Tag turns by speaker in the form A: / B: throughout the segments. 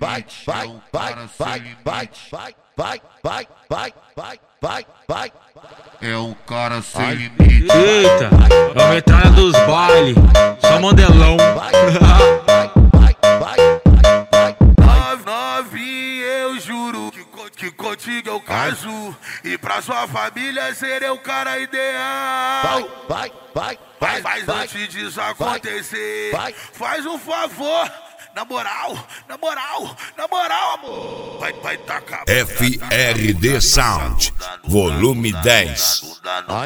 A: É o cara sem limite.
B: Eita, é a metralha dos baile, só modelão.
A: Novinha, eu juro que contigo eu caso. E pra sua família serei o cara ideal. Mas antes disso acontecer, faz um favor. Na moral, amor. Vai tacar.
C: FRD Sound, volume 10.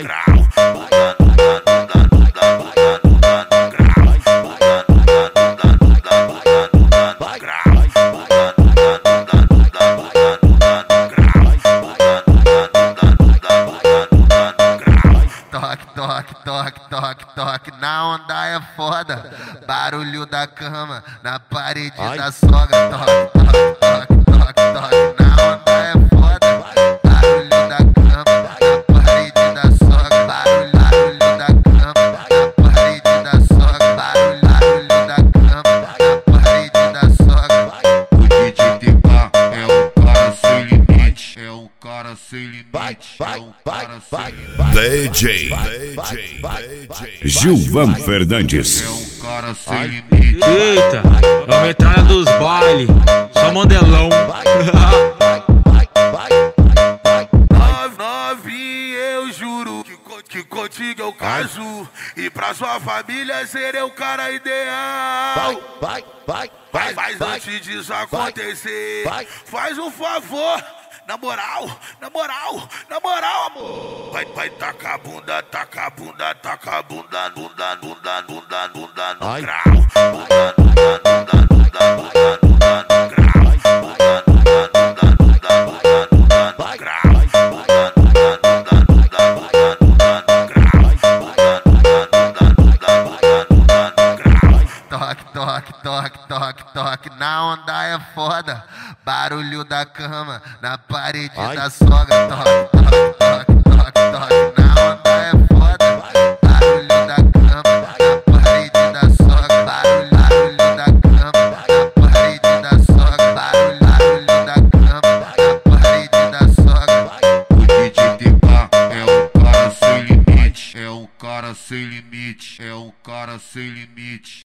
A: Toque, na onda é foda. Barulho da cama, na parede da sogra. Toque, na onda é foda. Barulho da cama, na parede da sogra. Barulho da cama, na parede da sogra. Barulho da cama, na parede da sogra. O DJ TK é o cara sem limite. É o cara sem limite. É o cara sem limite.
C: DJ Gilvan Fernandes.
A: É o cara sem limite.
B: Eita, é a metralha dos baile, só modelão.
A: Novinha, eu juro que contigo eu caso. E pra sua família serei o cara ideal. Mas antes disso acontecer, faz um favor. Na moral, amor. Vai tacar a bunda, bunda no grau. Toque, na onda é foda. Barulho da cama, na parede da sogra. Toque, na onda é foda. Barulho da cama, na parede da sogra. Barulho da cama, na parede da sogra. Barulho da cama, na parede da sogra. O DJ TK é o cara sem limite. É o cara sem limite. É o cara sem limite.